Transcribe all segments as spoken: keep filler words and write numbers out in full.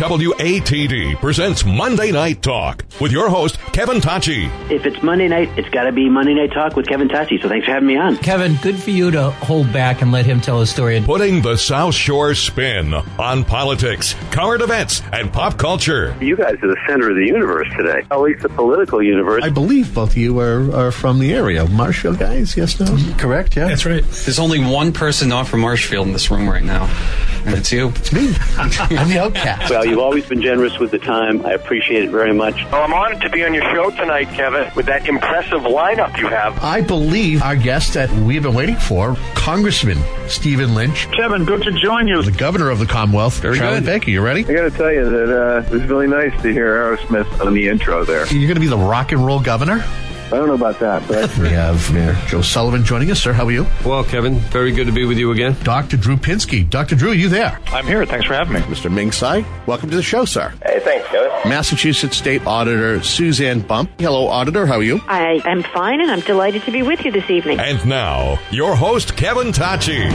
W A T D presents Monday Night Talk with your host, Kevin Tacci. If it's Monday night, it's got to be Monday Night Talk with Kevin Tacci, so thanks for having me on. Kevin, good for you to hold back and let him tell his story. Putting the South Shore spin on politics, current events, and pop culture. You guys are the center of the universe today, at least the political universe. I believe both of you are, are from the area. Marshfield guys, yes, no? Correct, yeah. That's right. There's only one person not from Marshfield in this room right now, and it's you. It's me. I'm the outcast. Well, you've always been generous with the time. I appreciate it very much. Well, I'm honored to be on your show tonight, Kevin, with that impressive lineup you have. I believe our guest that we've been waiting for, Congressman Stephen Lynch. Kevin, good to join you. The governor of the Commonwealth. Very Charlie good. Baker, you ready? I got to tell you that uh, it was really nice to hear Aerosmith on the intro there. You're going to be the rock and roll governor? I don't know about that, but we have uh, Joe Sullivan joining us. Sir, how are you? Well, Kevin, very good to be with you again. Doctor Drew Pinsky. Doctor Drew, are you there? I'm here. Thanks for having me. Mister Ming Tsai, welcome to the show, sir. Hey, thanks, Kevin. Massachusetts State Auditor Suzanne Bump. Hello, Auditor. How are you? I am fine, and I'm delighted to be with you this evening. And now, your host, Kevin Tacci.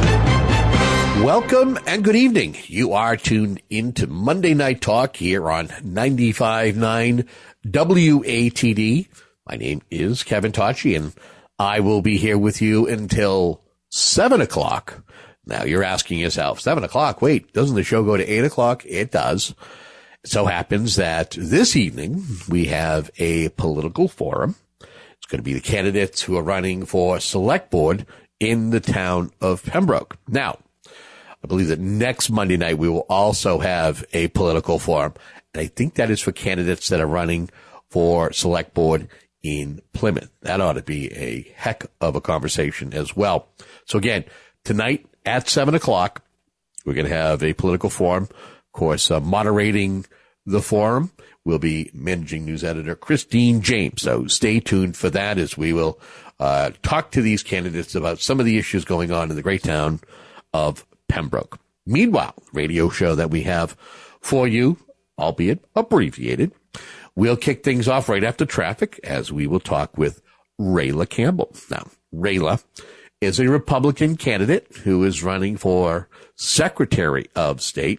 Welcome and good evening. You are tuned into Monday Night Talk here on ninety-five point nine W A T D. My name is Kevin Tacci, and I will be here with you until seven o'clock. Now, you're asking yourself, seven o'clock? Wait, doesn't the show go to eight o'clock? It does. It so happens that this evening we have a political forum. It's going to be the candidates who are running for select board in the town of Pembroke. Now, I believe that next Monday night we will also have a political forum, and I think that is for candidates that are running for select board in Plymouth. That ought to be a heck of a conversation as well. So again, tonight at seven o'clock, we're going to have a political forum. Of course, uh, moderating the forum will be managing news editor Christine James. So stay tuned for that as we will uh, talk to these candidates about some of the issues going on in the great town of Pembroke. Meanwhile, radio show that we have for you, albeit abbreviated, we'll kick things off right after traffic as we will talk with Rayla Campbell. Now, Rayla is a Republican candidate who is running for Secretary of State.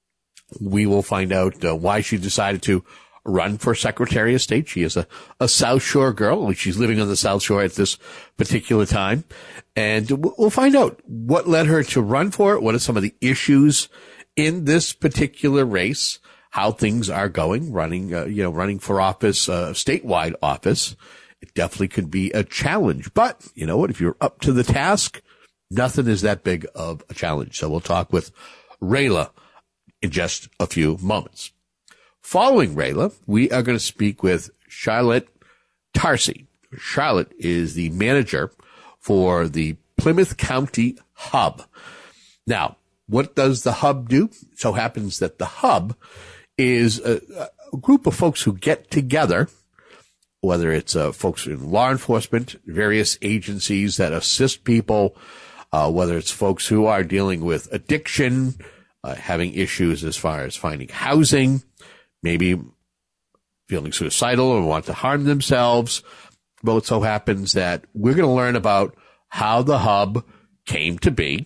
We will find out uh, why she decided to run for Secretary of State. She is a, a South Shore girl. She's living on the South Shore at this particular time. And we'll find out what led her to run for it. What are some of the issues in this particular race? How things are going, running, uh, you know, running for office, uh, statewide office. It definitely could be a challenge. But you know what? If you're up to the task, nothing is that big of a challenge. So we'll talk with Rayla in just a few moments. Following Rayla, we are going to speak with Charlotte Tarsi. Charlotte is the manager for the Plymouth County Hub. Now, what does the Hub do? It so happens that the Hub is a, a group of folks who get together, whether it's uh, folks in law enforcement, various agencies that assist people, uh, whether it's folks who are dealing with addiction, uh, having issues as far as finding housing, maybe feeling suicidal or want to harm themselves. Well, it so happens that we're going to learn about how the Hub came to be,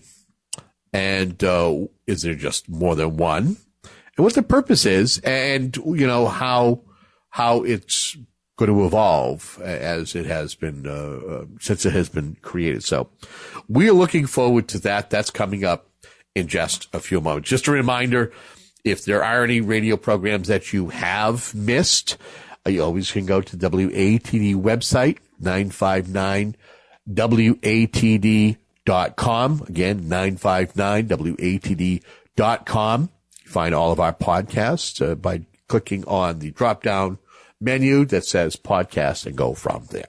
and uh, is there just more than one? And what the purpose is, and, you know, how, how it's going to evolve as it has been, uh, since it has been created. So we are looking forward to that. That's coming up in just a few moments. Just a reminder, if there are any radio programs that you have missed, you always can go to W A T D website, nine five nine W A T D dot com. Again, nine five nine W A T D dot com. Find all of our podcasts uh, by clicking on the drop-down menu that says podcast and go from there.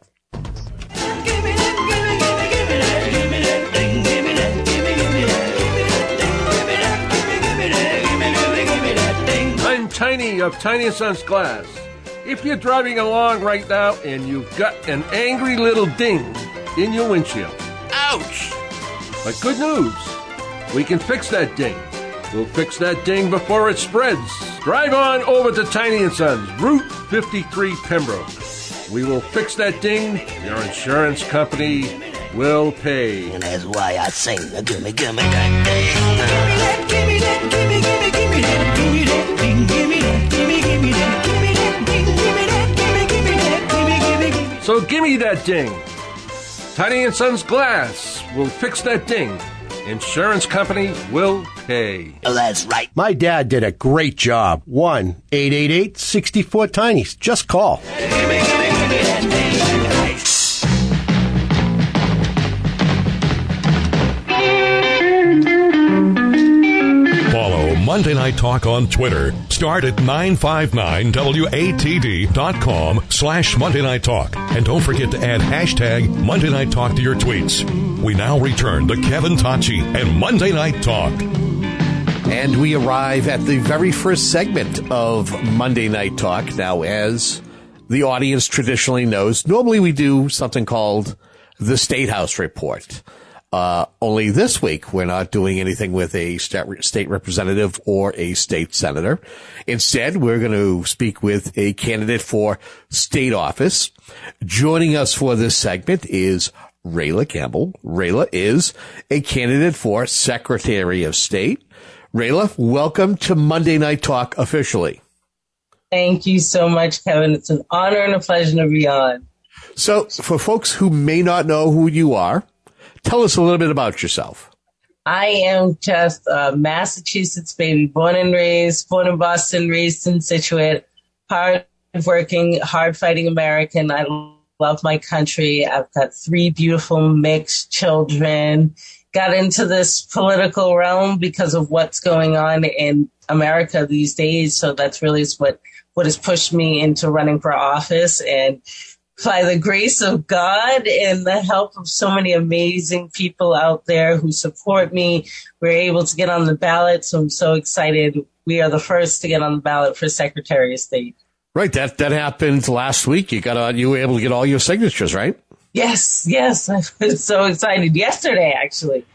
I'm Tiny of Tiny and Sons Glass. If you're driving along right now and you've got an angry little ding in your windshield, ouch! But good news, we can fix that ding. We'll fix that ding before it spreads. Drive on over to Tiny and Sons, Route fifty-three, Pembroke. We will fix that ding. Your insurance company will pay. And that's why I sing the gimme, gimme that ding. Gimme that, gimme that, gimme, gimme, gimme that, gimme that, gimme. give me that ding. Tiny and Sons Glass will fix that ding. Insurance company will pay. Oh, that's right. My dad did a great job. one eight eight eight, six four, Tinys. Just call. Follow Monday Night Talk on Twitter. Start at nine five nine W A T D dot com slash Monday Night Talk. And don't forget to add hashtag Monday Night Talk to your tweets. We now return to Kevin Tocci and Monday Night Talk. And we arrive at the very first segment of Monday Night Talk. Now, as the audience traditionally knows, normally we do something called the State House Report. Uh, only this week, we're not doing anything with a state representative or a state senator. Instead, we're going to speak with a candidate for state office. Joining us for this segment is Rayla Campbell. Rayla is a candidate for Secretary of State. Rayla, welcome to Monday Night Talk officially. Thank you so much, Kevin. It's an honor and a pleasure to be on. So, for folks who may not know who you are, tell us a little bit about yourself. I am just a Massachusetts baby, born and raised, born in Boston, raised in Scituate, hard-working, hard-fighting American. I love my country. I've got three beautiful mixed children. Got into this political realm because of what's going on in America these days. So that's really what, what has pushed me into running for office. And by the grace of God and the help of so many amazing people out there who support me, we're able to get on the ballot. So I'm so excited. We are the first to get on the ballot for Secretary of State. Right. That that happened last week. You got on, you were able to get all your signatures, right? Yes. Yes. I was so excited yesterday, actually.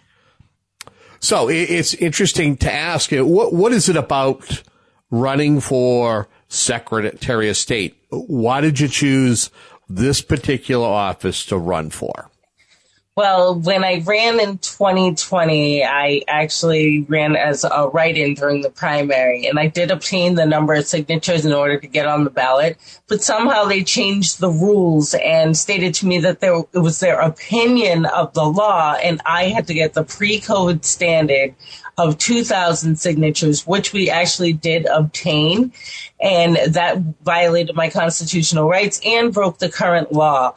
So it's interesting to ask you, what what is it about running for Secretary of State? Why did you choose this particular office to run for? Well, when I ran in twenty twenty, I actually ran as a write-in during the primary, and I did obtain the number of signatures in order to get on the ballot. But somehow they changed the rules and stated to me that there, it was their opinion of the law, and I had to get the pre-COVID standard of two thousand signatures, which we actually did obtain. And that violated my constitutional rights and broke the current law.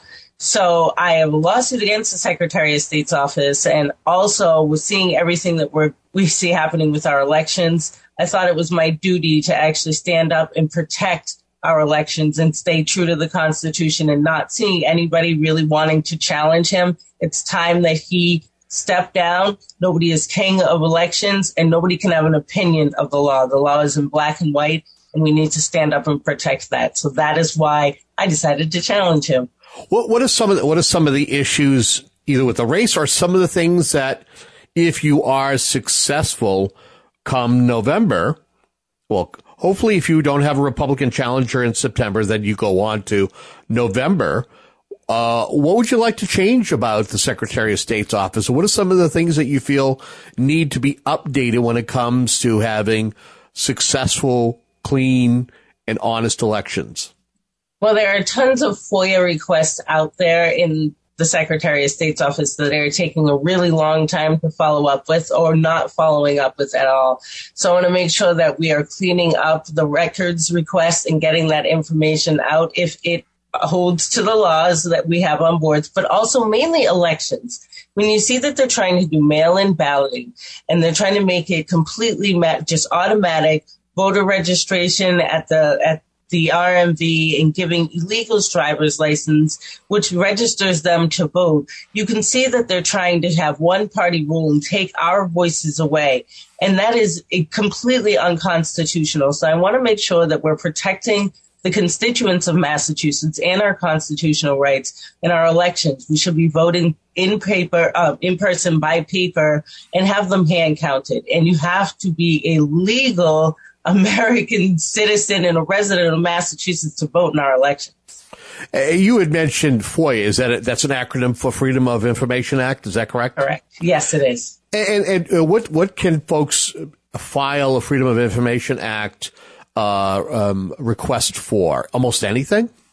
So I have a lawsuit against the Secretary of State's office, and also with seeing everything that we're, we see happening with our elections, I thought it was my duty to actually stand up and protect our elections and stay true to the Constitution, and not seeing anybody really wanting to challenge him. It's time that he step down. Nobody is king of elections, and nobody can have an opinion of the law. The law is in black and white, and we need to stand up and protect that. So that is why I decided to challenge him. What what are some of the, what are some of the issues either with the race or some of the things that if you are successful come November, well, hopefully if you don't have a Republican challenger in September, then you go on to November. Uh, what would you like to change about the Secretary of State's office? What are some of the things that you feel need to be updated when it comes to having successful, clean, and honest elections? Well, there are tons of FOIA requests out there in the Secretary of State's office that are taking a really long time to follow up with or not following up with at all. So I want to make sure that we are cleaning up the records request and getting that information out if it holds to the laws that we have on boards, but also mainly elections. When you see that they're trying to do mail-in balloting and they're trying to make it completely ma- just automatic voter registration at the at the R M V and giving illegals driver's license, which registers them to vote, you can see that they're trying to have one party rule and take our voices away. And that is a completely unconstitutional. So I want to make sure that we're protecting the constituents of Massachusetts and our constitutional rights in our elections. We should be voting in paper, uh, in person by paper, and have them hand counted. And you have to be a legal American citizen and a resident of Massachusetts to vote in our elections. Uh, you had mentioned FOIA. Is that a, that's an acronym for Freedom of Information Act? Is that correct? Correct. Yes, it is. And, and uh, what what can folks file a Freedom of Information Act uh, um, request for? Almost anything?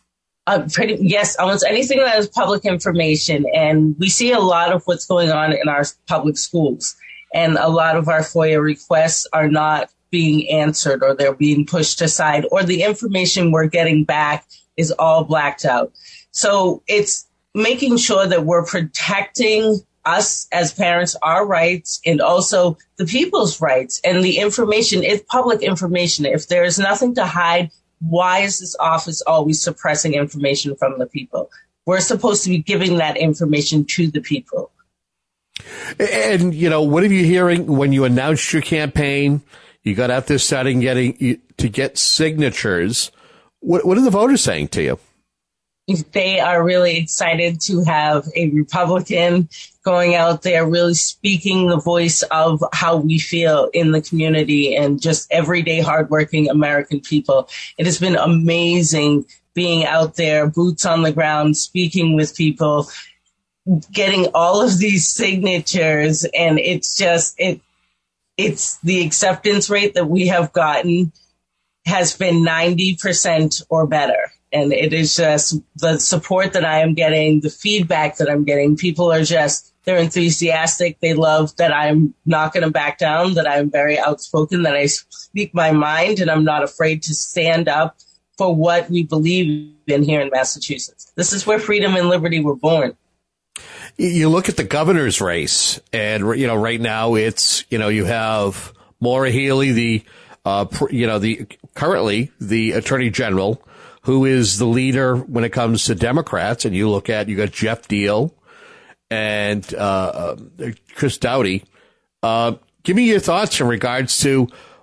Uh, pretty, yes, almost anything that is public information. And we see a lot of what's going on in our public schools. And a lot of our FOIA requests are not being answered, or they're being pushed aside, or the information we're getting back is all blacked out. So it's making sure that we're protecting us as parents, our rights, and also the people's rights. And the information is public information. If there is nothing to hide, why is this office always suppressing information from the people? We're supposed to be giving that information to the people. And, you know, what are you hearing when you announced your campaign? You got out there starting getting to get signatures. What, what are the voters saying to you? They are really excited to have a Republican going out there, really speaking the voice of how we feel in the community and just everyday hardworking American people. It has been amazing being out there, boots on the ground, speaking with people, getting all of these signatures. And it's just, it, it's the acceptance rate that we have gotten has been ninety percent or better. And it is just the support that I am getting, the feedback that I'm getting. People are just, they're enthusiastic. They love that I'm not going to back down, that I'm very outspoken, that I speak my mind, and I'm not afraid to stand up for what we believe in here in Massachusetts. This is where freedom and liberty were born. You look at the governor's race, and, you know, right now it's, you know, you have Maura Healey, the, uh, you know, the currently the attorney general, who is the leader when it comes to Democrats. And you look at, you got Jeff Deal and uh, Chris Doughty. Uh, give me your thoughts in regards to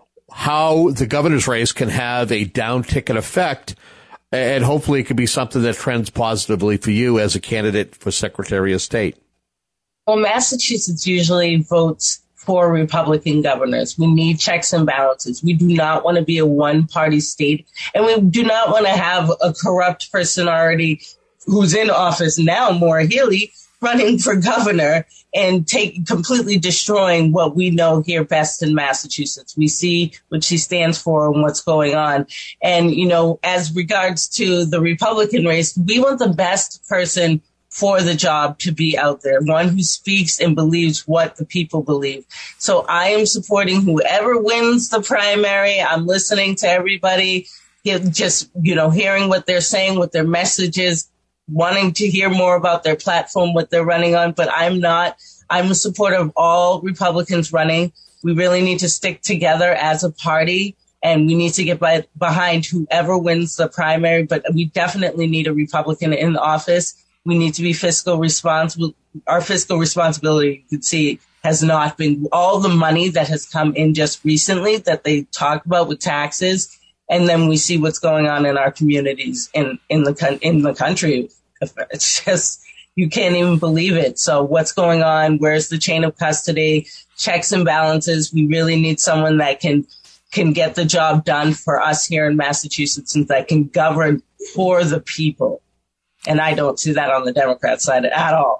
how the governor's race can have a down ticket effect, and hopefully it could be something that trends positively for you as a candidate for Secretary of State. Well, Massachusetts usually votes for Republican governors. We need checks and balances. We do not want to be a one-party state, and we do not want to have a corrupt personality who's in office now, Maura Healey, running for governor and take completely destroying what we know here best in Massachusetts. We see what she stands for and what's going on. And, you know, as regards to the Republican race, we want the best person for the job to be out there, one who speaks and believes what the people believe. So I am supporting whoever wins the primary. I'm listening to everybody, just, you know, hearing what they're saying, what their message is, wanting to hear more about their platform, what they're running on. But I'm not, I'm a supporter of all Republicans running. We really need to stick together as a party, and we need to get by, behind whoever wins the primary. But we definitely need a Republican in office. We need to be fiscal responsible. Our fiscal responsibility, you could see, has not been all the money that has come in just recently that they talk about with taxes. And then we see what's going on in our communities in, in the, in the country. It's just, you can't even believe it. So what's going on? Where's the chain of custody? Checks and balances. We really need someone that can, can get the job done for us here in Massachusetts and that can govern for the people. And I don't see that on the Democrat side at all.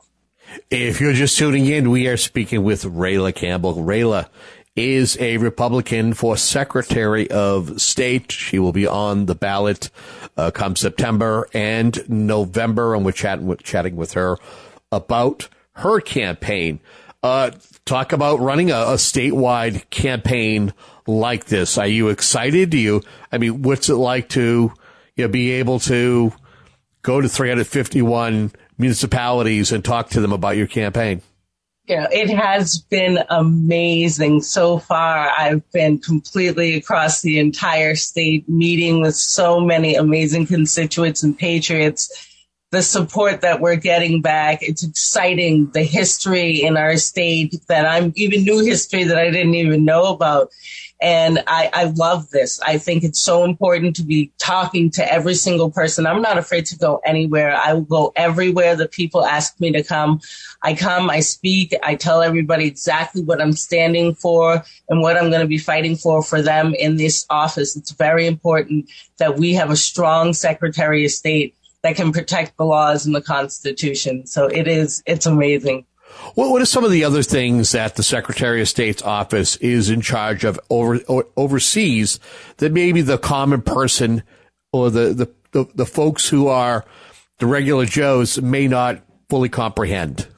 If you're just tuning in, we are speaking with Rayla Campbell. Rayla is a Republican for Secretary of State. She will be on the ballot uh, come September and November, and we're chatting with, chatting with her about her campaign. Uh, talk about running a, a statewide campaign like this. Are you excited? Do you? I mean, what's it like to, you know, be able to go to three hundred fifty-one municipalities and talk to them about your campaign? You know, it has been amazing so far. I've been completely across the entire state, meeting with so many amazing constituents and patriots. The support that we're getting back, it's exciting. The history in our state that I'm even new history that I didn't even know about. And I, I love this. I think it's so important to be talking to every single person. I'm not afraid to go anywhere. I will go everywhere the people ask me to come. I come, I speak, I tell everybody exactly what I'm standing for and what I'm going to be fighting for for them in this office. It's very important that we have a strong Secretary of State that can protect the laws and the Constitution. So it is, it's amazing. Well, what are some of the other things that the Secretary of State's office is in charge of over, or overseas that maybe the common person or the, the, the, the folks who are the regular Joes may not fully comprehend?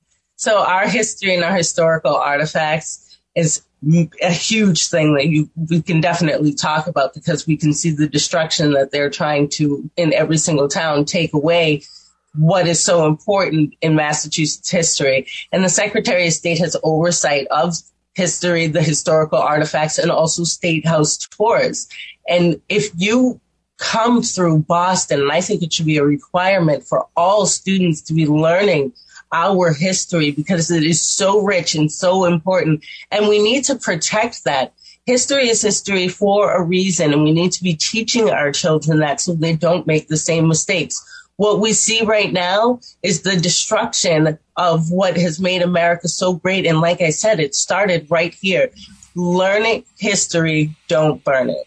So our history and our historical artifacts is a huge thing that you we can definitely talk about, because we can see the destruction that they're trying to, in every single town, take away what is so important in Massachusetts history. And the Secretary of State has oversight of history, the historical artifacts, and also State House tours. And if you come through Boston, and I think it should be a requirement for all students to be learning our history, because it is so rich and so important, and we need to protect that. History is history for a reason, and we need to be teaching our children that so they don't make the same mistakes. What we see right now is the destruction of what has made America so great. And like I said, it started right here. Learning history, don't burn it.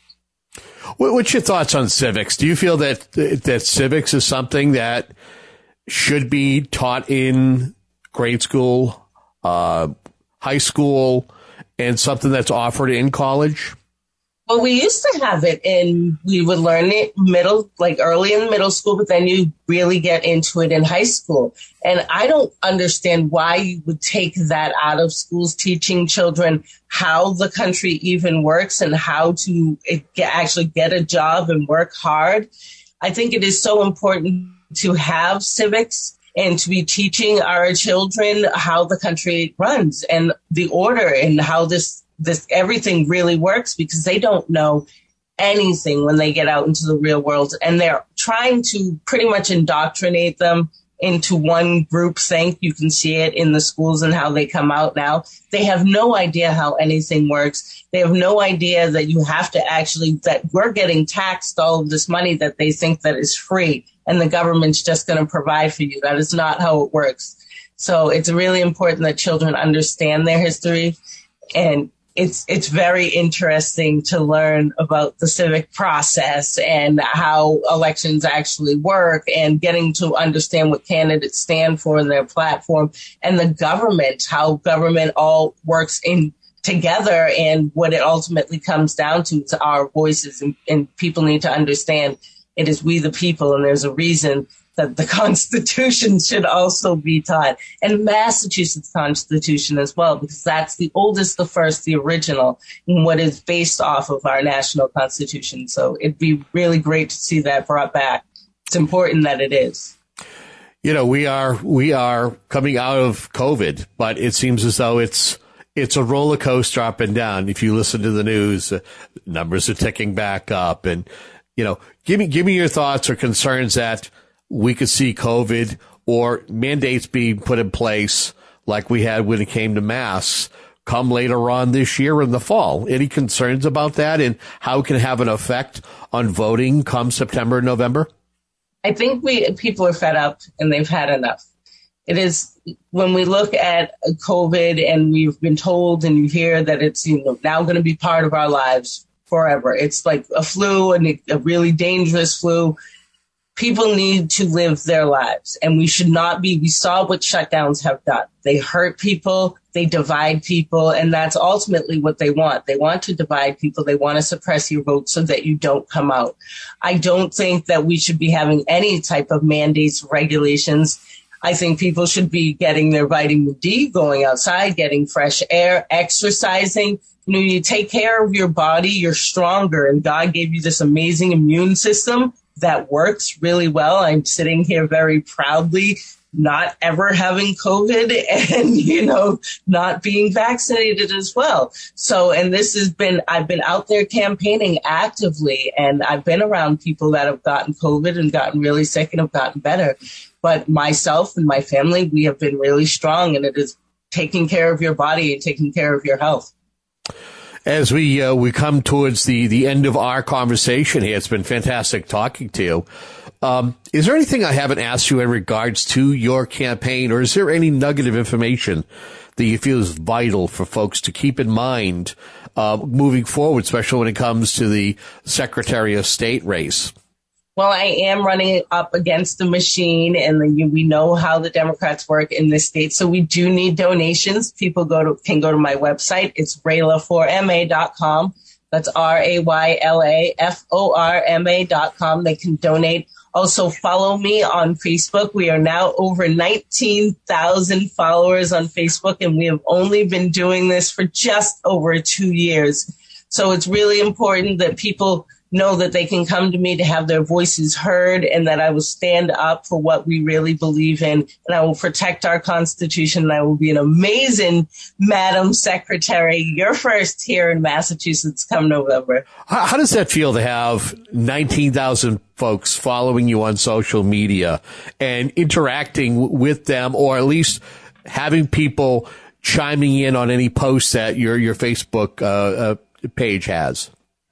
What's your thoughts on civics? Do you feel that that civics is something that should be taught in grade school, uh, high school, and something that's offered in college? Well, we used to have it, and we would learn it middle, like early in middle school, but then you really get into it in high school. And I don't understand why you would take that out of schools, teaching children how the country even works and how to get, actually get a job and work hard. I think it is so important to have civics and to be teaching our children how the country runs and the order and how this this everything really works, because they don't know anything when they get out into the real world, and they're trying to pretty much indoctrinate them into one group think. You can see it in the schools and how they come out now. They have no idea how anything works. They have no idea that you have to actually, that we're getting taxed all of this money that they think that is free and the government's just going to provide for you. That is not how it works. So it's really important that children understand their history, and It's it's very interesting to learn about the civic process and how elections actually work, and getting to understand what candidates stand for in their platform, and the government, how government all works in together, and what it ultimately comes down to to our voices. And, and people need to understand it is we the people, and there's a reason that the Constitution should also be taught, and Massachusetts Constitution as well, because that's the oldest, the first, the original, and what is based off of our national Constitution. So it'd be really great to see that brought back. It's important that it is. You know, we are we are coming out of COVID, but it seems as though it's it's a roller coaster up and down. If you listen to the news, uh, numbers are ticking back up, and you know, give me give me your thoughts or concerns that we could see COVID or mandates being put in place like we had when it came to masks come later on this year in the fall. Any concerns about that and how it can have an effect on voting come September and November? I think we people are fed up and they've had enough. It is when we look at COVID and we've been told and you hear that it's, you know, now going to be part of our lives forever. It's like a flu, and a really dangerous flu. People need to live their lives, and we should not be. We saw what shutdowns have done. They hurt people, they divide people, and that's ultimately what they want. They want to divide people. They want to suppress your vote so that you don't come out. I don't think that we should be having any type of mandates, regulations. I think people should be getting their vitamin D, going outside, getting fresh air, exercising. You know, you take care of your body, you're stronger, and God gave you this amazing immune system that works really well. I'm sitting here very proudly, not ever having COVID and, you know, not being vaccinated as well. So, and this has been, I've been out there campaigning actively, and I've been around people that have gotten COVID and gotten really sick and have gotten better. But myself and my family, we have been really strong, and it is taking care of your body and taking care of your health. As we uh, we come towards the, the end of our conversation here, it's been fantastic talking to you. Um, is there anything I haven't asked you in regards to your campaign, or is there any nugget of information that you feel is vital for folks to keep in mind uh, moving forward, especially when it comes to the Secretary of State race? Well, I am running up against the machine, and the, we know how the Democrats work in this state. So we do need donations. People go to can go to my website. It's Rayla four M A dot com. That's R A Y L A F O R M A dot com. They can donate. Also, follow me on Facebook. We are now over nineteen thousand followers on Facebook, and we have only been doing this for just over two years. So it's really important that people know that they can come to me to have their voices heard, and that I will stand up for what we really believe in, and I will protect our Constitution, and I will be an amazing Madam Secretary. You're first here in Massachusetts come November. How, how does that feel to have nineteen thousand folks following you on social media and interacting with them, or at least having people chiming in on any posts that your, your Facebook uh, uh, page has?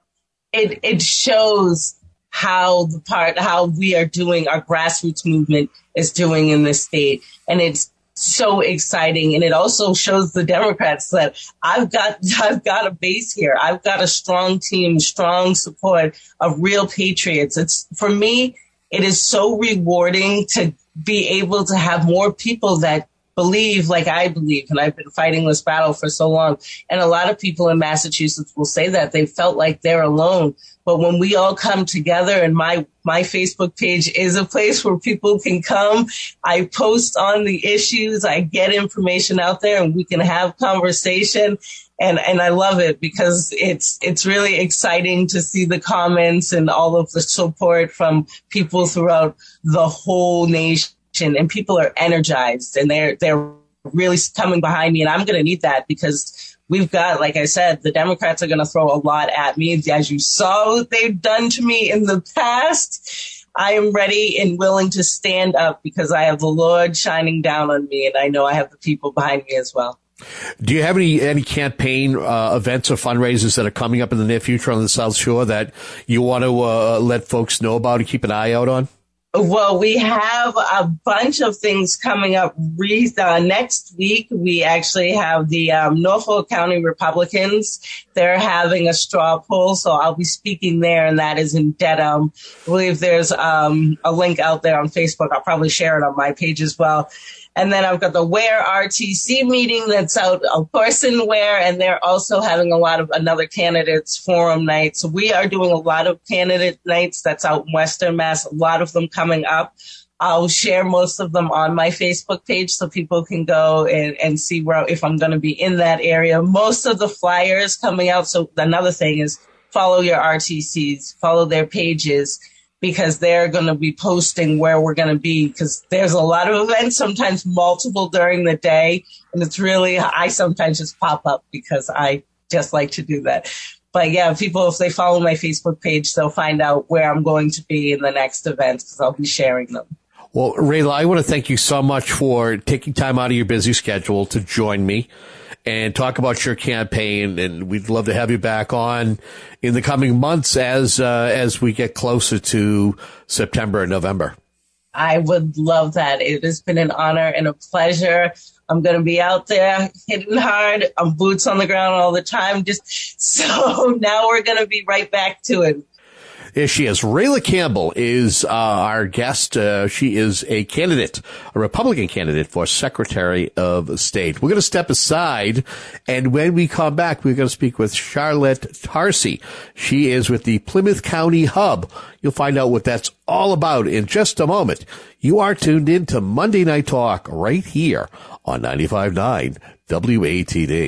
It it shows how the part how we are doing, our grassroots movement is doing in this state, and it's so exciting. And it also shows the Democrats that I've got I've got a base here. I've got a strong team, strong support of real patriots. It's for me, it is so rewarding to be able to have more people that believe like I believe, and I've been fighting this battle for so long. And a lot of people in Massachusetts will say that they felt like they're alone. But when we all come together, and my, my Facebook page is a place where people can come, I post on the issues, I get information out there, and we can have conversation. And, and I love it because it's, it's really exciting to see the comments and all of the support from people throughout the whole nation. And people are energized, and they're they're really coming behind me, and I'm going to need that because we've got, like I said, the Democrats are going to throw a lot at me, as you saw what they've done to me in the past. I am ready and willing to stand up because I have the Lord shining down on me, and I know I have the people behind me as well. Do you have any any campaign uh, events or fundraisers that are coming up in the near future on the South Shore that you want to uh, let folks know about and keep an eye out on? Well, we have a bunch of things coming up. Re- uh, next week, we actually have the um, Norfolk County Republicans. They're having a straw poll, so I'll be speaking there, and that is in Dedham. I believe there's um, a link out there on Facebook. I'll probably share it on my page as well. And then I've got the Ware R T C meeting that's out, of course, in Ware, and they're also having a lot of another candidates forum night. So we are doing a lot of candidate nights that's out in Western Mass, a lot of them coming up. I'll share most of them on my Facebook page so people can go and, and see where, if I'm going to be in that area. Most of the flyers coming out. So another thing is follow your R T Cs, follow their pages, because they're going to be posting where we're going to be, because there's a lot of events, sometimes multiple during the day. And it's really, I sometimes just pop up because I just like to do that. But yeah, people, if they follow my Facebook page, they'll find out where I'm going to be in the next event because I'll be sharing them. Well, Rayla, I want to thank you so much for taking time out of your busy schedule to join me and talk about your campaign. And we'd love to have you back on in the coming months as uh, as we get closer to September and November. I would love that. It has been an honor and a pleasure. I'm going to be out there hitting hard. I'm boots on the ground all the time. Just so now we're going to be right back to it. Yes, she is. Rayla Campbell is uh, our guest. Uh, she is a candidate, a Republican candidate for Secretary of State. We're going to step aside, and when we come back, we're going to speak with Charlotte Tarsi. She is with the Plymouth County Hub. You'll find out what that's all about in just a moment. You are tuned in to Monday Night Talk right here on ninety-five point nine W A T D.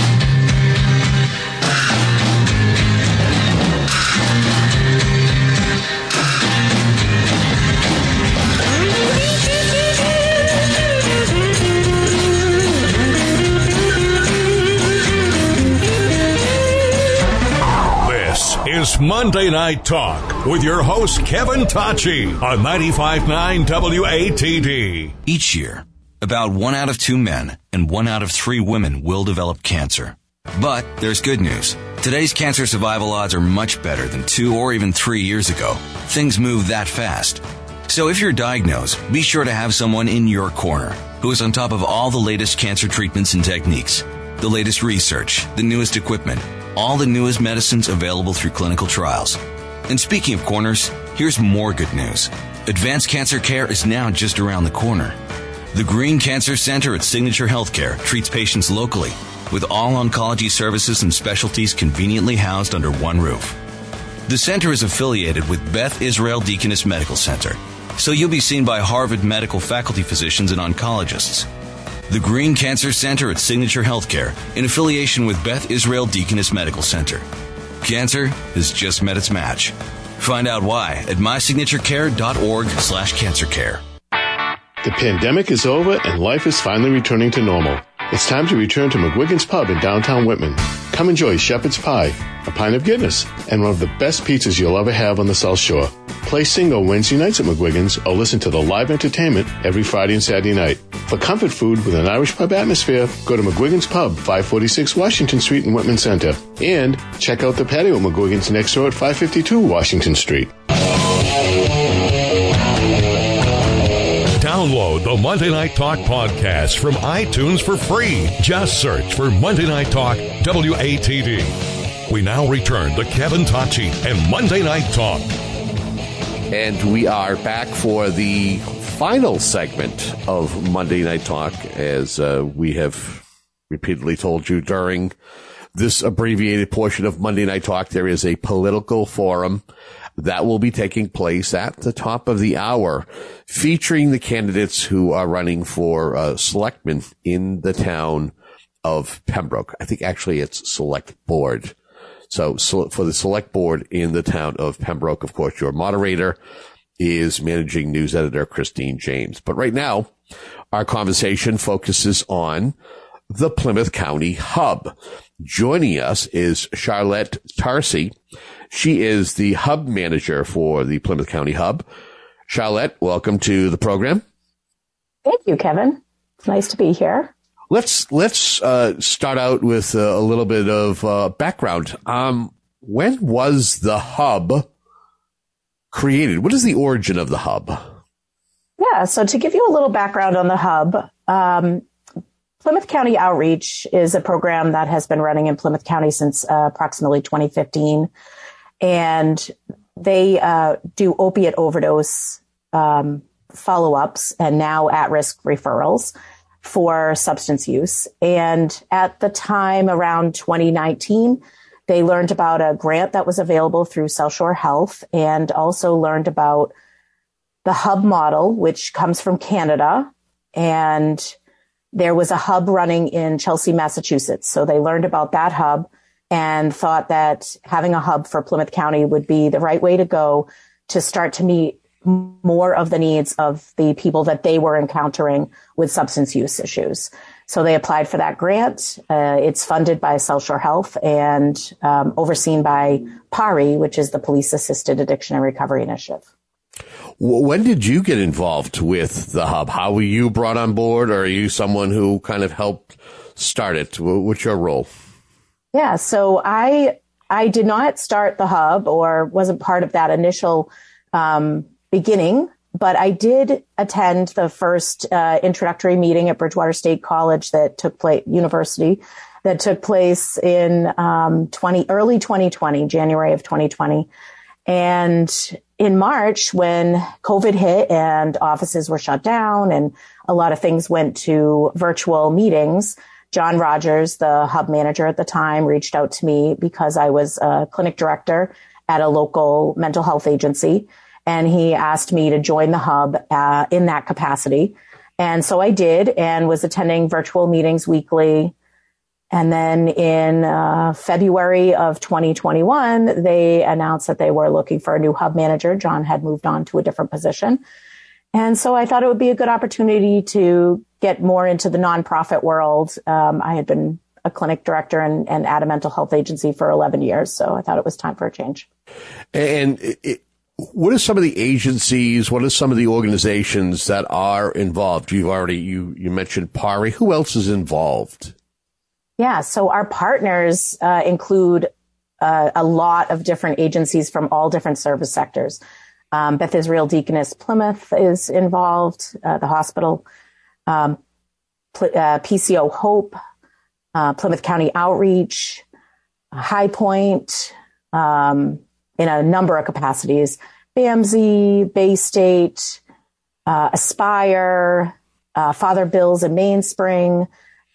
Is Monday Night Talk with your host Kevin Tocci on ninety-five point nine W A T D. Each year, about one out of two men and one out of three women will develop cancer. But there's good news. Today's cancer survival odds are much better than two or even three years ago. Things move that fast. So if you're diagnosed, be sure to have someone in your corner who is on top of all the latest cancer treatments and techniques, the latest research, the newest equipment, all the newest medicines available through clinical trials. And speaking of corners, here's more good news. Advanced cancer care is now just around the corner. The Green Cancer Center at Signature Healthcare treats patients locally, with all oncology services and specialties conveniently housed under one roof. The center is affiliated with Beth Israel Deaconess Medical Center, so you'll be seen by Harvard Medical faculty physicians and oncologists. The Green Cancer Center at Signature Healthcare, in affiliation with Beth Israel Deaconess Medical Center. Cancer has just met its match. Find out why at mysignaturecare.org slash cancercare. The pandemic is over and life is finally returning to normal. It's time to return to McGuigan's Pub in downtown Whitman. Come enjoy shepherd's pie, a pint of Guinness, and one of the best pizzas you'll ever have on the South Shore. Play single Wednesday nights at McGuigan's or listen to the live entertainment every Friday and Saturday night. For comfort food with an Irish pub atmosphere, go to McGuigan's Pub, five forty-six Washington Street in Whitman Center. And check out the patio at McGuigan's next door at five fifty-two Washington Street. Download the Monday Night Talk podcast from iTunes for free. Just search for Monday Night Talk W A T D. We now return to Kevin Tocci and Monday Night Talk. And we are back for the final segment of Monday Night Talk, as uh, we have repeatedly told you during this abbreviated portion of Monday Night Talk. There is a political forum that will be taking place at the top of the hour, featuring the candidates who are running for uh, selectmen in the town of Pembroke. I think actually it's select board. So, so for the select board in the town of Pembroke, of course, your moderator is managing news editor Christine James. But right now, our conversation focuses on the Plymouth County Hub. Joining us is Charlotte Tarsi. She is the hub manager for the Plymouth County Hub. Charlotte, welcome to the program. Thank you, Kevin. It's nice to be here. Let's let's uh, start out with a, a little bit of uh, background. Um, when was the hub created? What is the origin of the hub? Yeah, so to give you a little background on the hub, um, Plymouth County Outreach is a program that has been running in Plymouth County since uh, approximately twenty fifteen. And they uh, do opiate overdose um, follow-ups and now at-risk referrals for substance use. And at the time, around twenty nineteen, they learned about a grant that was available through South Shore Health, and also learned about the hub model, which comes from Canada. And there was a hub running in Chelsea, Massachusetts. So they learned about that hub and thought that having a hub for Plymouth County would be the right way to go to start to meet more of the needs of the people that they were encountering with substance use issues. So they applied for that grant. Uh, it's funded by South Shore Health and um, overseen by PARI, which is the Police Assisted Addiction and Recovery Initiative. When did you get involved with the hub? How were you brought on board, or are you someone who kind of helped start it? What's your role? Yeah, so I I did not start the hub or wasn't part of that initial um, beginning, but I did attend the first uh, introductory meeting at Bridgewater State College that took place, University, that took place in um, twenty early twenty twenty, January of twenty twenty. And in March, when COVID hit and offices were shut down and a lot of things went to virtual meetings, John Rogers, the hub manager at the time, reached out to me because I was a clinic director at a local mental health agency. And he asked me to join the hub uh, in that capacity. And so I did, and was attending virtual meetings weekly. And then in uh, February of twenty twenty-one, they announced that they were looking for a new hub manager. John had moved on to a different position. And so I thought it would be a good opportunity to get more into the nonprofit world. Um, I had been a clinic director and, and at a mental health agency for eleven years. So I thought it was time for a change. And it, what are some of the agencies, what are some of the organizations that are involved? You've already, you, you mentioned PARI. Who else is involved? Yeah, so our partners uh, include uh, a lot of different agencies from all different service sectors. Um, Beth Israel Deaconess Plymouth is involved, uh, the hospital, um, P- uh, P C O Hope, uh, Plymouth County Outreach, High Point, um, in a number of capacities, B A M Z, Bay State, uh, Aspire, uh, Father Bills and Mainspring,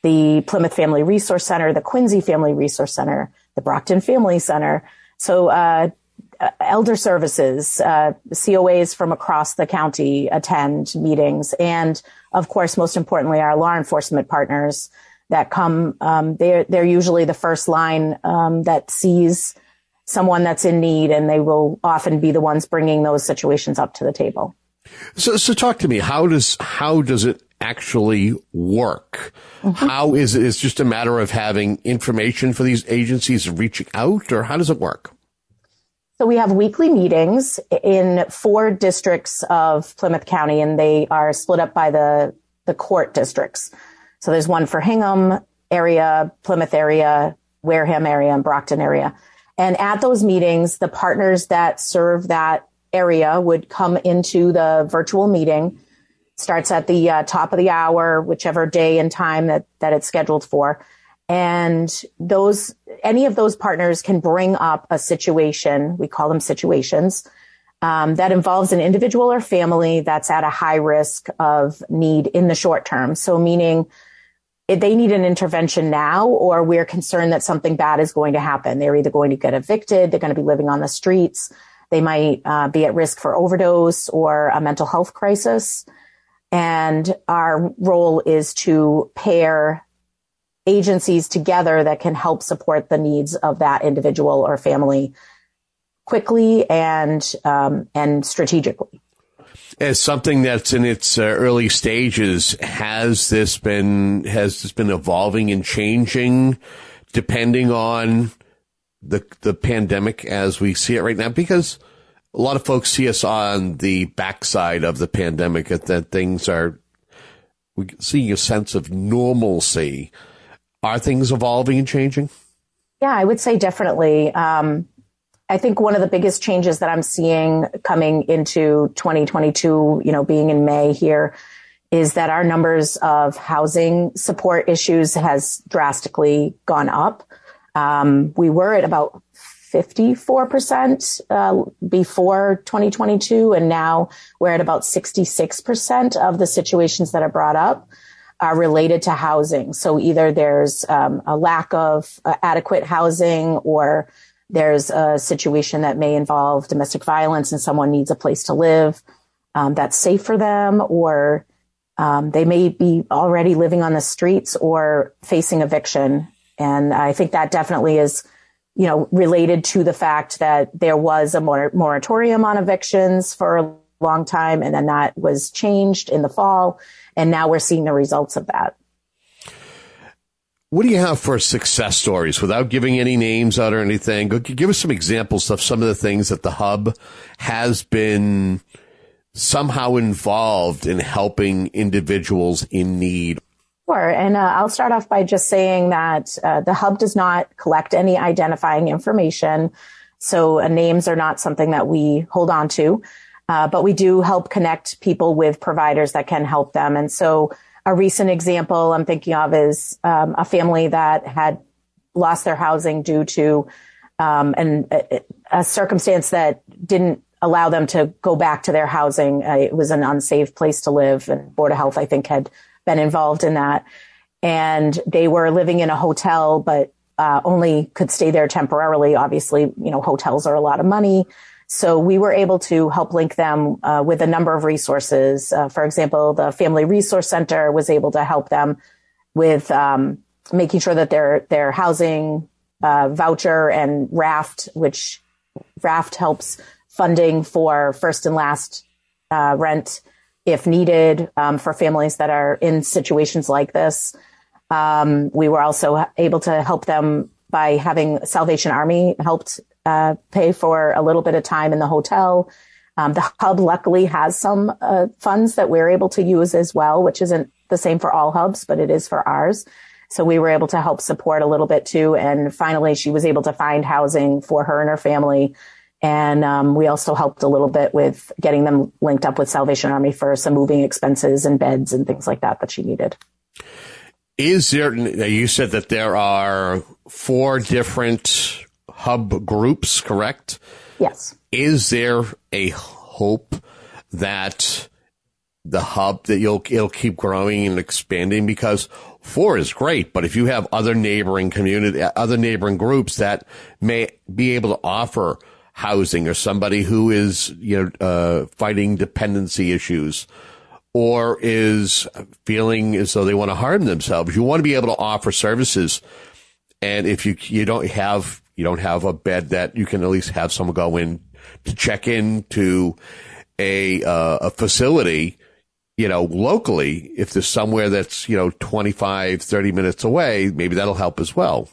the Plymouth Family Resource Center, the Quincy Family Resource Center, the Brockton Family Center. So, uh, elder services, uh, C O As from across the county attend meetings. And of course, most importantly, our law enforcement partners that come, um, they're, they're usually the first line, um, that sees someone that's in need, and they will often be the ones bringing those situations up to the table. So, so talk to me. How does, how does it actually work? Mm-hmm. How is it? It's just a matter of having information for these agencies reaching out, or how does it work? So we have weekly meetings in four districts of Plymouth County, and they are split up by the, the court districts. So there's one for Hingham area, Plymouth area, Wareham area, and Brockton area. And at those meetings, the partners that serve that area would come into the virtual meeting. Starts at the uh, top of the hour, whichever day and time that, that it's scheduled for. And those, any of those partners can bring up a situation, we call them situations, um, that involves an individual or family that's at a high risk of need in the short term. So meaning if they need an intervention now, or we're concerned that something bad is going to happen. They're either going to get evicted, they're going to be living on the streets, they might uh, be at risk for overdose or a mental health crisis. And our role is to pair agencies together that can help support the needs of that individual or family quickly and um, and strategically. As something that's in its uh, early stages, has this been has this been evolving and changing depending on the the pandemic as we see it right now? Because a lot of folks see us on the backside of the pandemic, that things are, we see a sense of normalcy. Are things evolving and changing? Yeah, I would say definitely. Um, I think one of the biggest changes that I'm seeing coming into twenty twenty-two, you know, being in May here, is that our numbers of housing support issues has drastically gone up. Um, we were at about fifty-four percent uh, before twenty twenty-two, and now we're at about sixty-six percent of the situations that are brought up are related to housing. So either there's um, a lack of uh, adequate housing, or there's a situation that may involve domestic violence and someone needs a place to live um, that's safe for them, or um, they may be already living on the streets or facing eviction. And I think that definitely is, you know, related to the fact that there was a mor- moratorium on evictions for a long time, and then that was changed in the fall. And now we're seeing the results of that. What do you have for success stories, without giving any names out or anything? Give us some examples of some of the things that the Hub has been somehow involved in helping individuals in need. Sure. And uh, I'll start off by just saying that uh, the Hub does not collect any identifying information. So uh, names are not something that we hold on to. Uh, but we do help connect people with providers that can help them. And so a recent example I'm thinking of is um, a family that had lost their housing due to um, an, a, a circumstance that didn't allow them to go back to their housing. Uh, it was an unsafe place to live, and Board of Health, I think, had been involved in that. And they were living in a hotel, but uh, only could stay there temporarily. Obviously, you know, hotels are a lot of money. So we were able to help link them uh, with a number of resources. Uh, for example, the Family Resource Center was able to help them with um, making sure that their their housing uh, voucher and RAFT, which RAFT helps funding for first and last uh, rent if needed um, for families that are in situations like this. Um, we were also able to help them by having Salvation Army helped Uh, pay for a little bit of time in the hotel. Um, the Hub luckily has some uh, funds that we're able to use as well, which isn't the same for all Hubs, but it is for ours. So we were able to help support a little bit too. And finally, she was able to find housing for her and her family. And um, we also helped a little bit with getting them linked up with Salvation Army for some moving expenses and beds and things like that that she needed. Is there, you said that there are four different Hub groups, correct? Yes. Is there a hope that the Hub, that you'll, it'll keep growing and expanding? Because four is great, but if you have other neighboring community, other neighboring groups that may be able to offer housing, or somebody who is, you know, uh, fighting dependency issues, or is feeling as though they want to harm themselves, you want to be able to offer services. And if you you don't have you don't have a bed that you can at least have someone go in to check in to a uh, a facility, you know, locally, if there's somewhere that's, you know, twenty-five, thirty minutes away, maybe that'll help as well.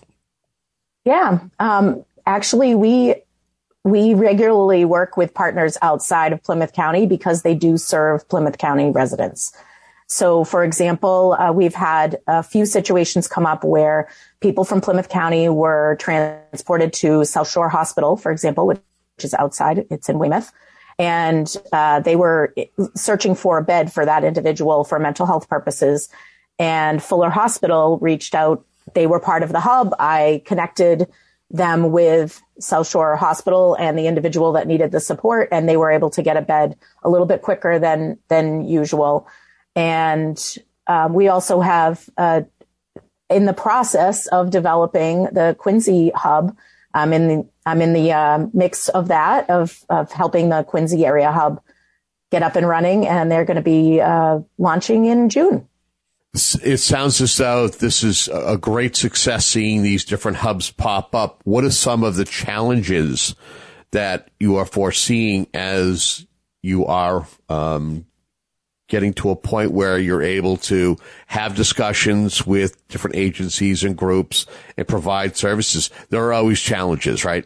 Yeah. Um, actually, we, we regularly work with partners outside of Plymouth County because they do serve Plymouth County residents. So, for example, uh, we've had a few situations come up where people from Plymouth County were transported to South Shore Hospital, for example, which is outside. It's in Weymouth. And uh, they were searching for a bed for that individual for mental health purposes. And Fuller Hospital reached out. They were part of the hub. I connected them with South Shore Hospital and the individual that needed the support, and they were able to get a bed a little bit quicker than than usual. And um, we also have, uh, in the process of developing the Quincy hub, I'm in the, I'm in the uh, mix of that, of, of helping the Quincy area hub get up and running, and they're going to be uh, launching in June. It sounds as though this is a great success, seeing these different hubs pop up. What are some of the challenges that you are foreseeing as you are um, getting to a point where you're able to have discussions with different agencies and groups and provide services? There are always challenges, right?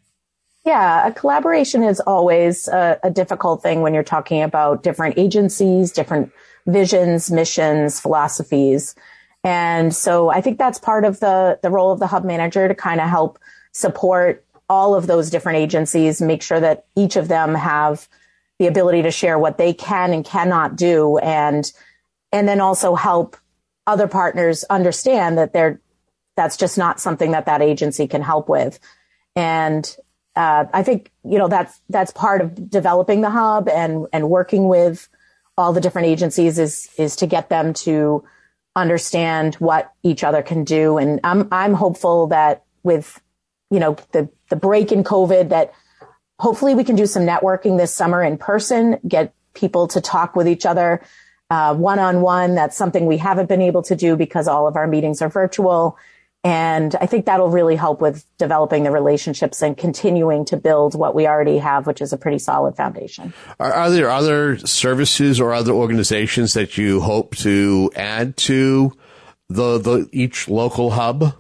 Yeah, a collaboration is always a, a difficult thing when you're talking about different agencies, different visions, missions, philosophies. And so I think that's part of the, the role of the hub manager, to kind of help support all of those different agencies, make sure that each of them have the ability to share what they can and cannot do, and and then also help other partners understand that they're that's just not something that that agency can help with. And uh, I think, you know, that's that's part of developing the hub and and working with all the different agencies is is to get them to understand what each other can do. And I'm I'm hopeful that with, you know, the the break in COVID, that hopefully we can do some networking this summer in person, get people to talk with each other uh, one-on-one. That's something we haven't been able to do because all of our meetings are virtual. And I think that'll really help with developing the relationships and continuing to build what we already have, which is a pretty solid foundation. Are, are there other services or other organizations that you hope to add to the, the each local hub?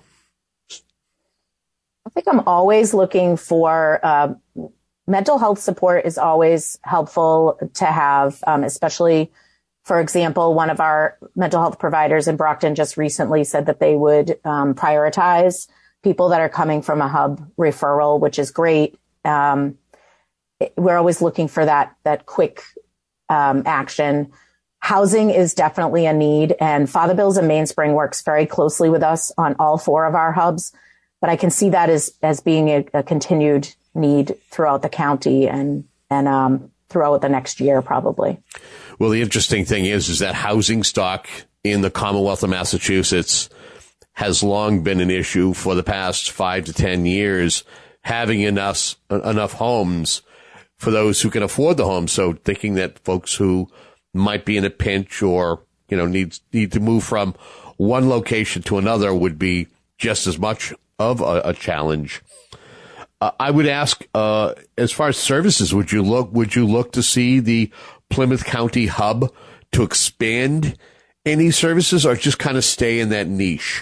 I think I'm always looking for uh, mental health support is always helpful to have, um, especially, for example, one of our mental health providers in Brockton just recently said that they would um, prioritize people that are coming from a hub referral, which is great. Um, we're always looking for that, that quick um, action. Housing is definitely a need, and Father Bills and Mainspring works very closely with us on all four of our hubs, but I can see that as, as being a, a continued need throughout the county and, and, um, throughout the next year, probably. Well, the interesting thing is, is that housing stock in the Commonwealth of Massachusetts has long been an issue for the past five to ten years, having enough, enough homes for those who can afford the homes. So thinking that folks who might be in a pinch or, you know, need, need to move from one location to another would be just as much of a, a challenge. Uh, I would ask, uh, as far as services, would you look, would you look to see the Plymouth County hub to expand any services, or just kind of stay in that niche?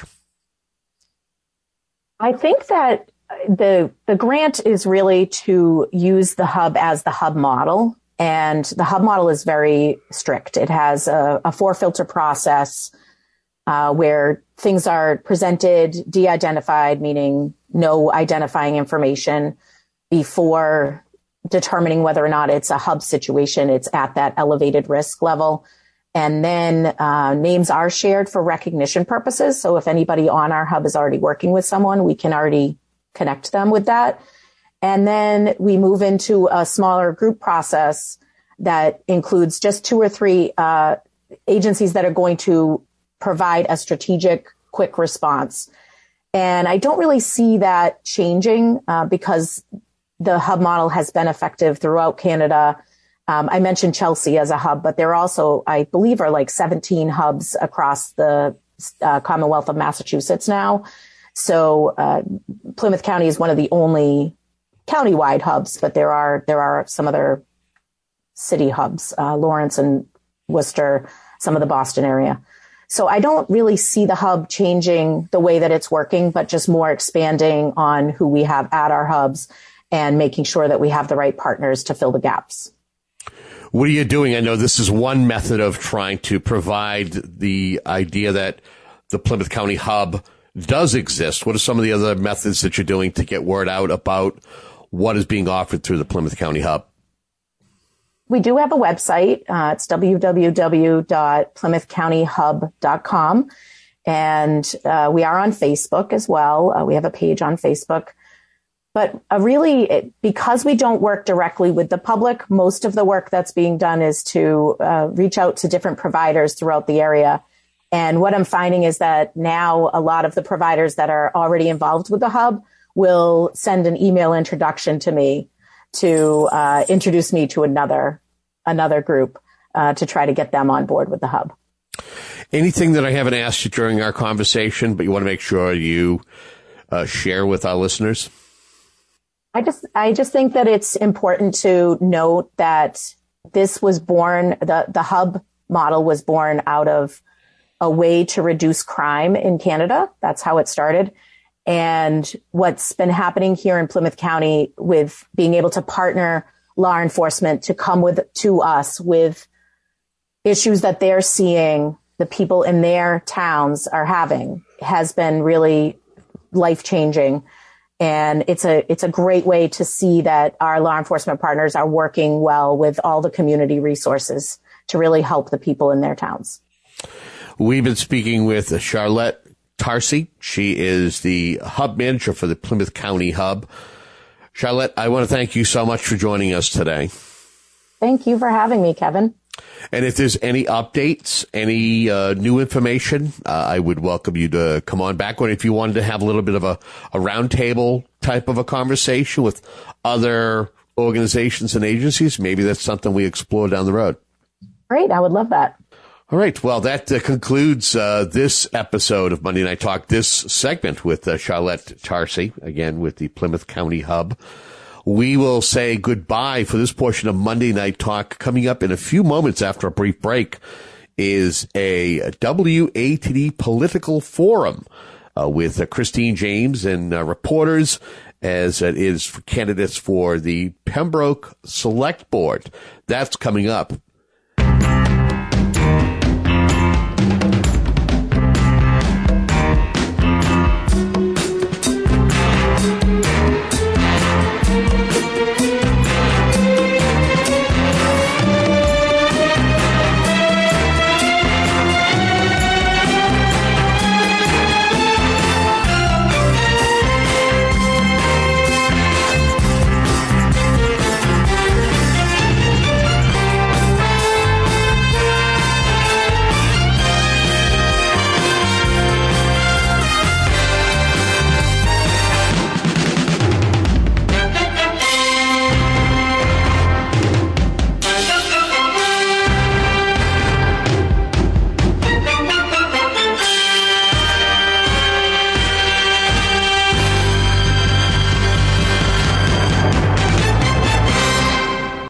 I think that the, the grant is really to use the hub as the hub model. And the hub model is very strict. It has a, a four filter process, uh, where things are presented, de-identified, meaning no identifying information, before determining whether or not it's a hub situation. It's at that elevated risk level. And then uh, names are shared for recognition purposes. So if anybody on our hub is already working with someone, we can already connect them with that. And then we move into a smaller group process that includes just two or three uh, agencies that are going to provide a strategic, quick response. And I don't really see that changing uh, because the hub model has been effective throughout Canada. Um, I mentioned Chelsea as a hub, but there also, I believe, are like seventeen hubs across the uh, Commonwealth of Massachusetts now. So uh, Plymouth County is one of the only countywide hubs, but there are there are some other city hubs, uh, Lawrence and Worcester, some of the Boston area. So I don't really see the hub changing the way that it's working, but just more expanding on who we have at our hubs and making sure that we have the right partners to fill the gaps. What are you doing? I know this is one method of trying to provide the idea that the Plymouth County hub does exist. What are some of the other methods that you're doing to get word out about what is being offered through the Plymouth County hub? We do have a website. Uh, it's w w w dot plymouth county hub dot com. And uh, we are on Facebook as well. Uh, we have a page on Facebook. But uh, really, it, because we don't work directly with the public, most of the work that's being done is to uh, reach out to different providers throughout the area. And what I'm finding is that now a lot of the providers that are already involved with the hub will send an email introduction to me to uh, introduce me to another another group uh, to try to get them on board with the hub. Anything that I haven't asked you during our conversation, but you want to make sure you uh, share with our listeners? I just I just think that it's important to note that this was born, the, the hub model was born out of a way to reduce crime in Canada. That's how it started. And what's been happening here in Plymouth County with being able to partner law enforcement to come with to us with issues that they're seeing the people in their towns are having has been really life-changing. And it's a it's a great way to see that our law enforcement partners are working well with all the community resources to really help the people in their towns. We've been speaking with Charlotte Tarsi. She is the hub manager for the Plymouth County hub. Charlotte, I want to thank you so much for joining us today. Thank you for having me, Kevin. And if there's any updates, any uh, new information, uh, I would welcome you to come on back. Or if you wanted to have a little bit of a, a roundtable type of a conversation with other organizations and agencies, maybe that's something we explore down the road. Great. I would love that. All right. Well, that uh, concludes uh, this episode of Monday Night Talk, this segment with uh, Charlotte Tarsi, again, with the Plymouth County hub. We will say goodbye for this portion of Monday Night Talk. Coming up in a few moments after a brief break is a W A T D political forum uh, with uh, Christine James and uh, reporters, as it is for candidates for the Pembroke Select Board. That's coming up